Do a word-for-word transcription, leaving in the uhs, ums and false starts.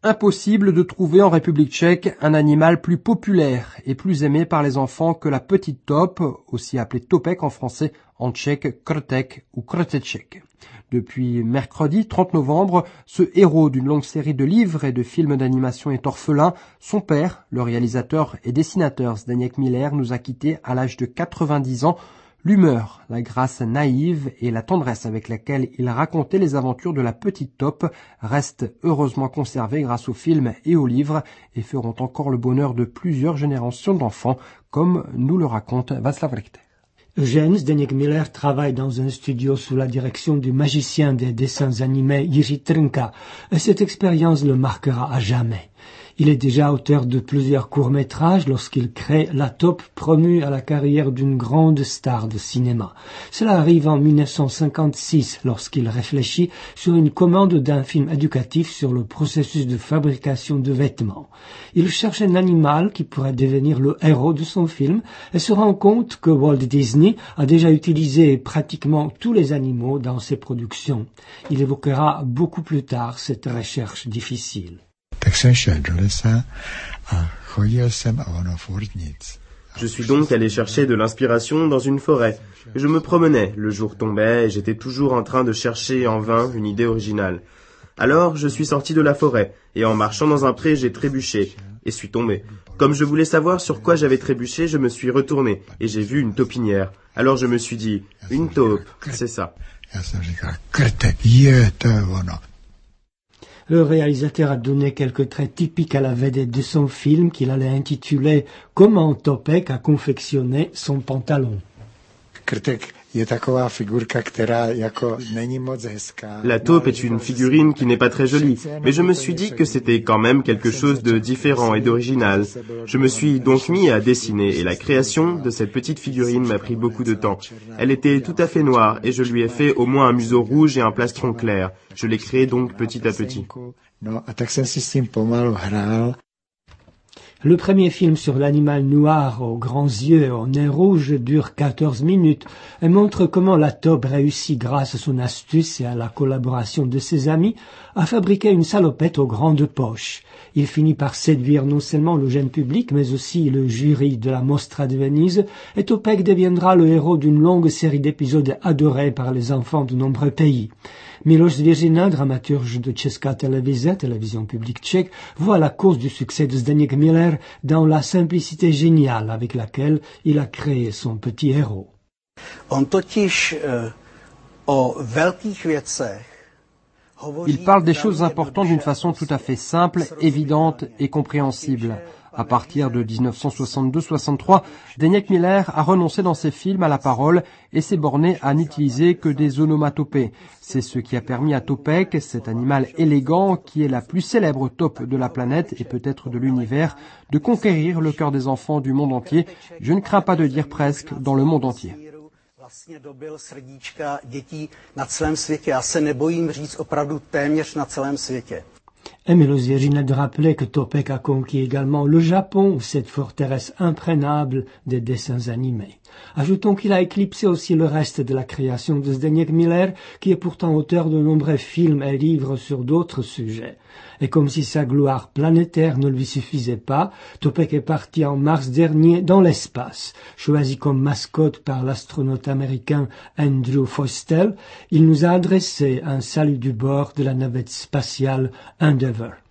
Impossible de trouver en République tchèque un animal plus populaire et plus aimé par les enfants que la petite taupe, aussi appelée topek en français, en tchèque krtek ou krteček. Depuis mercredi trente novembre, ce héros d'une longue série de livres et de films d'animation est orphelin. Son père, le réalisateur et dessinateur Zdeněk Miller, nous a quittés à l'âge de quatre-vingt-dix ans. L'humeur, la grâce naïve et la tendresse avec laquelle il racontait les aventures de la petite taupe restent heureusement conservées grâce aux films et aux livres et feront encore le bonheur de plusieurs générations d'enfants, comme nous le raconte Václav Richter. Eugène Zdeněk Miller travaille dans un studio sous la direction du magicien des dessins animés Jiří Trnka, et cette expérience le marquera à jamais. Il est déjà auteur de plusieurs courts-métrages lorsqu'il crée La Taupe, promue à la carrière d'une grande star de cinéma. Cela arrive en mille neuf cent cinquante-six lorsqu'il réfléchit sur une commande d'un film éducatif sur le processus de fabrication de vêtements. Il cherche un animal qui pourrait devenir le héros de son film et se rend compte que Walt Disney a déjà utilisé pratiquement tous les animaux dans ses productions. Il évoquera beaucoup plus tard cette recherche difficile. Je suis donc allé chercher de l'inspiration dans une forêt. Je me promenais, le jour tombait et j'étais toujours en train de chercher en vain une idée originale. Alors je suis sorti de la forêt et en marchant dans un pré, j'ai trébuché et suis tombé. Comme je voulais savoir sur quoi j'avais trébuché, je me suis retourné et j'ai vu une taupinière. Alors je me suis dit, une taupe, c'est ça. Le réalisateur a donné quelques traits typiques à la vedette de son film qu'il allait intituler « Comment Topek a confectionné son pantalon ». La taupe est une figurine qui n'est pas très jolie, mais je me suis dit que c'était quand même quelque chose de différent et d'original. Je me suis donc mis à dessiner et la création de cette petite figurine m'a pris beaucoup de temps. Elle était tout à fait noire et je lui ai fait au moins un museau rouge et un plastron clair. Je l'ai créé donc petit à petit. Le premier film sur l'animal noir aux grands yeux et au nez rouge dure quatorze minutes et montre comment la taupe réussit grâce à son astuce et à la collaboration de ses amis à fabriquer une salopette aux grandes poches. Il finit par séduire non seulement le jeune public mais aussi le jury de la Mostra de Venise et Topek deviendra le héros d'une longue série d'épisodes adorés par les enfants de nombreux pays. Miloš Zvěřina, dramaturge de Česká televize, télévision publique tchèque, voit la cause du succès de Zdeněk Miller dans la simplicité géniale avec laquelle il a créé son petit héros. On totiž uh, o velkých věcech. Il parle des choses importantes d'une façon tout à fait simple, évidente et compréhensible. À partir de dix-neuf cent soixante-deux soixante-trois, Zdeněk Miller a renoncé dans ses films à la parole et s'est borné à n'utiliser que des onomatopées. C'est ce qui a permis à Topek, cet animal élégant qui est la plus célèbre taupe de la planète et peut-être de l'univers, de conquérir le cœur des enfants du monde entier. Je ne crains pas de dire presque dans le monde entier. Vlastně dobil srdíčka dětí na celém světě. Já se nebojím říct opravdu téměř na celém světě. Et Miloš Zvěřina de rappeler que Topek a conquis également le Japon, cette forteresse imprégnable des dessins animés. Ajoutons qu'il a éclipsé aussi le reste de la création de Zdeněk Miller, qui est pourtant auteur de nombreux films et livres sur d'autres sujets. Et comme si sa gloire planétaire ne lui suffisait pas, Topek est parti en mars dernier dans l'espace. Choisi comme mascotte par l'astronaute américain Andrew Feustel, il nous a adressé un salut du bord de la navette spatiale Endeavour.